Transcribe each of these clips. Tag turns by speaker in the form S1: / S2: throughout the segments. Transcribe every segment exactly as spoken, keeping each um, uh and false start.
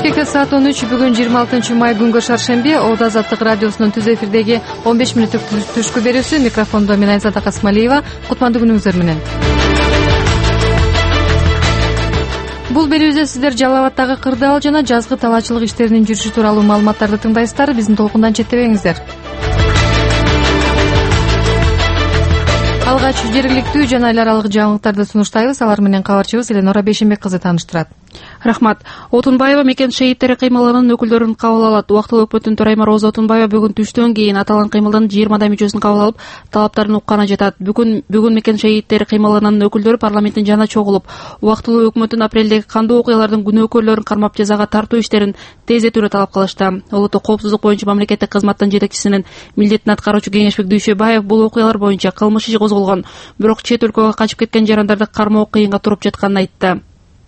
S1: Бишкекте саат он үч, бүгүн жыйырма алтынчы май күнгө шаршемби. Ода Азаттык радиосунун түз эфирдеги он беш мүнөттүк түшкү берүүсү. Микрофондо мен Айзада Касмалиева. Кутмандуу күнүңүздөр менен. Бул берүүбүздө сиздер Жалал Абадтагы кырдаал жана жазгы талаачылык иштеринин жүрүшү тууралуу маалыматтарды тыңдайсыздар. Биздин толкундан четтебеңиздер. Алгач жергиликтүү жана эл аралык жаңылыктарды сунуштайбыз. Алар менен кабарчыбыз Эленора Бейшенбек кызы тааныштырат.
S2: Рахмат. Отунбаева мекен шейиттери кыймылынын өкүлдөрүн кабыл алат. Убактылуу өкмөттүн төрайымы Роза Отунбаева бүгүн түштөн кийин аталган кыймылдын жыйырмадай мүчөсүн кабыл алып, талаптарын укканы жатат. Бүгүн бүгүн мекен шейиттери кыймылынын өкүлдөрү парламенттин жана чогулуп, убактылуу өкмөттүн апрелдеги кандуу окуялардын күнөөкөрлөрүн кармап жазага тартуу иштерин тездетүүнү талап кылышты. Улуттук коопсуздук боюнча мамлекеттик кызматтын жетекчисинин милдетин аткаруучу Кеңешбек Дүйшөбаев бул окуялар боюнча кылмыш иши козголгон, бирок чет өлкөгө качып кеткен жарандарды кармоо кыйынга туруп жатканын айтты.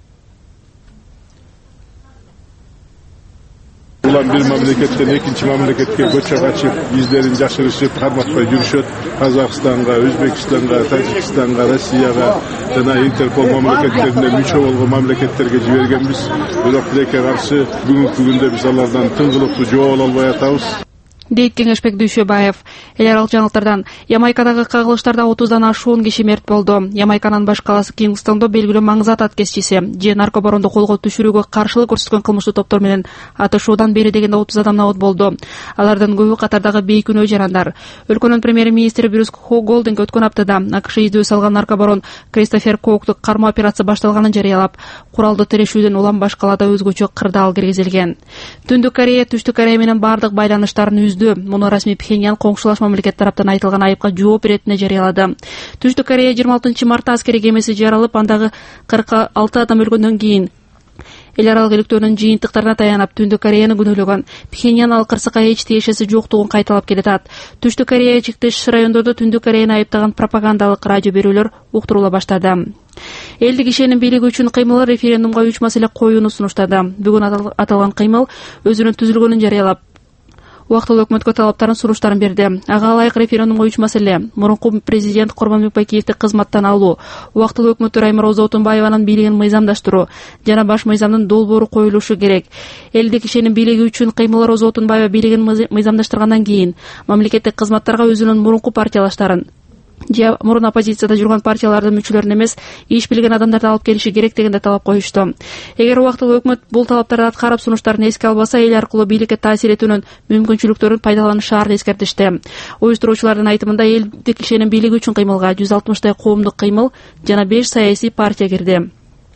S3: Улам бир мамлекеттен экинчи мамлекетке көчө качып, издерин жашырышып, карматпай жүрүшөт. Казакстанга, Өзбекстанга, Тажикстанга, Россияга жана Интерпол мамлекеттерине мүчө болгон мамлекеттерге жибергенбиз. Бирок тилекке каршы бүгүнкү күндө биз алардан тыңгылыктуу жооп ала албай атабыз,
S2: дейт Кеңешбек Дүйшөбаев. Эл аралык жаңылыктардан Ямайкадагы кагылыштарда отуздан ашуун киши мерт болду. Ямайканын баш калаасы Кингстондо белгилүү маңызы ат аткезчиси же наркобаронду колго түшүрүүгө каршылык көрсөткөн кылмыштуу топтор менен атышуудан бери дегенде отуз адам набыт болду. Алардын көбү катардагы бейкүнөө жарандар. Өлкөнүн премьер-министри Брюс Голдинг өткөн аптада АКШ издөө салган наркобарон Кристофер Коукту кармоо операция башталганын жарыялап, куралды тирешүүдөн улам баш калаада өзгөчө кырдаал киргизилген. Түндүк Корея Түштүк Корея менен бардык байланыштарын Муну расмий Пхеньян коңшулаш мамлекет тараптан айтылган айыпка жооп беретине жарыялады. Түштүк Корея жыйырма алтынчы мартта аскери кемеси жарылып, андагы кырк алты адам өлгөндөн кийин эл аралык иликтөөнүн жыйынтыктарына таянып Түндүк Кореяны күнөөлөгөн. Пхеньян ал кырсыкка эч тиешеси жоктугун кайталап келатат. Түштүк Корея чектеш райондордо Түндүк Кореяны айыптаган пропагандалык радио берүүлөр уктурула баштады. Элдик кишинин бийлиги үчүн кыймыл референдумга үч маселе коюуну сунуштады. Бүгүн аталган кыймыл өзүнүн түзүлгөнүн жарыялап, убактылуу өкмөткө талаптарын сунуштарын берди. Ага ылайык референдумга үч маселе: мурунку президент Курманбек Байкеевди кызматтан алуу, убактылуу өкмөт төрайымы Роза Отунбаеванын бийлигин мыйзамдаштыруу жана баш мыйзамдын долбоору коюлушу керек. Элдик кишинин бийлиги үчүн кыймыл Роза Отунбаева бийлигин мыйзамдаштыргандан кийин мамлекеттик кызматтарга өзүнүн мурунку партиялаштарын же мурун оппозицияда жүргөн партиялардын мүчөлөрүн эмес, иш билген адамдарды алып келиши керек дегенде талап коюшту. Эгер убактылуу өкмөт бул талаптарды аткарып сунуштарын эске албаса, эл аркылуу бийликке таасир этүүнүн мүмкүнчүлүктөрүн пайдаланышаарын эскертишти. Уюштуруучулардын айтымында элдик кишинин бийлиги үчүн кыймылга жүз алтымыштай коомдук кыймыл жана беш саясий партия кирди.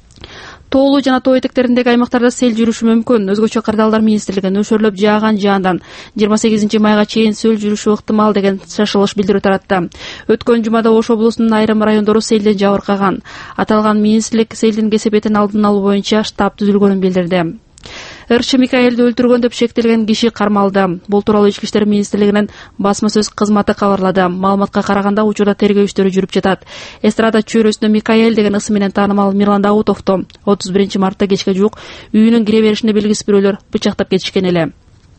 S2: Тоолуу жана тоо этектериндеги аймактарда сел жүрүшү мүмкүн. Өзгөчө кырдаалдар министрлиги нөшөрлөп жааган жаандан жыйырма сегизинчи майга чейин сел жүрүшү ыктымал деген шашылыш билдирүү таратты. Өткөн жумада Ош облусунун айрым райондору селден жабыркаган. Аталган министрлик селдин кесепетин алдын алуу боюнча штаб түзүлгөнүн билдирди. Ырчы Микаэлди өлтүргөн деп шектелген киши кармалды. Бул тууралуу Ички иштер министрлигинин басма сөз кызматы кабарлады. Маалыматка караганда учурда тергөө иштери жүрүп жатат. Эстрада чөйрөсүндө Микаэль деген ысым менен таанымал Мирлан Даутовду отуз биринчи мартта кечке жуук үйүнүн кире беришинде белгисиз бирөөлөр бычактап кетишкен эле.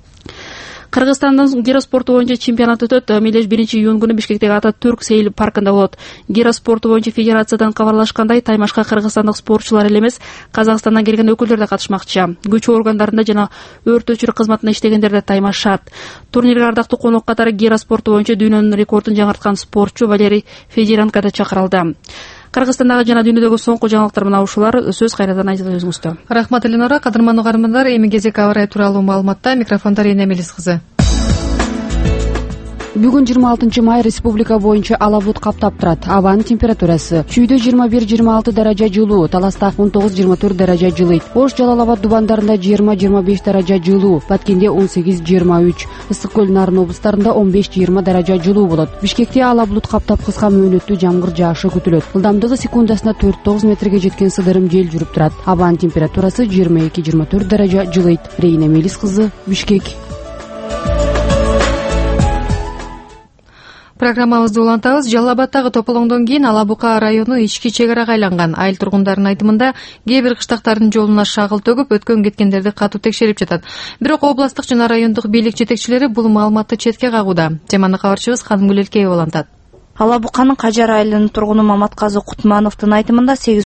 S2: Кыргызстандын гироспорту боюнча чемпионат өтөт. Мелдеш биринчи июнь күнү Бишкектеги Ататүрк сейил паркында болот. Гироспорту боюнча федерациядан кабарлашкандай, таймашка кыргызстандык спортчулар эле эмес, Казакстандан келген өкүлдөр да катышмакчы. Күч органдарында жана өрт өчүрүү кызматында иштегендер да таймашат. Турнирге ардактуу конок катары гироспорту боюнча дүйнөнүн рекордун жаңырткан спортчу Валерий Федеренко да чакырылды. Кыргызстандагы жана дүйнөдөгү соңку жаңылыктар менен ушулар. Сөз кайрадан Айзада өзүңүздө.
S1: Рахмат Эленора. Кадырман угармандар, эми кезек аба ырайы тууралуу маалыматта. Микрофондо Рина Мелис кызы.
S4: Бүгүн жыйырма алтынчы май республика боюнча ала булут каптап турат. Абанын температурасы чүйдө жыйырма бир жыйырма алты даража жылуу, Таласта он тогуз жыйырма төрт даража жылыйт. Ош, Жалал Абад дубандарында жыйырма жыйырма беш даража жылуу, Баткенде он сегиз жыйырма үч, Ысык көл Нарын облустарында он беш жыйырма даража жылуу болот. Бишкекте ала булут каптап кыска мөөнөттүү жамгыр жаашы күтүлөт. Ылдамдыгы секундасына төрт тогуз метрге жеткен сыдырым жел жүрүп турат. Абанын температурасы жыйырма эки жыйырма төрт даража жылыйт. Рейна Мелис кызы, Бишкек.
S1: Программабызды улантабыз. Жалал Абадтагы тополоңдон кийин Ала Бука району ички чегарага айланган. Айыл тургундарынын айтымында кээ бир кыштактардын жолуна шагыл төгүп, өткөн кеткендерди катуу текшерип жатат. Бирок областтык жана райондук бийлик жетекчилери бул маалыматты четке кагууда. Теманы кабарчыбыз Кадымгүл Элкеева улантат.
S5: Ала Буканын Кажар айылынын тургуну Маматказы Кутмановдун айтымында сегиз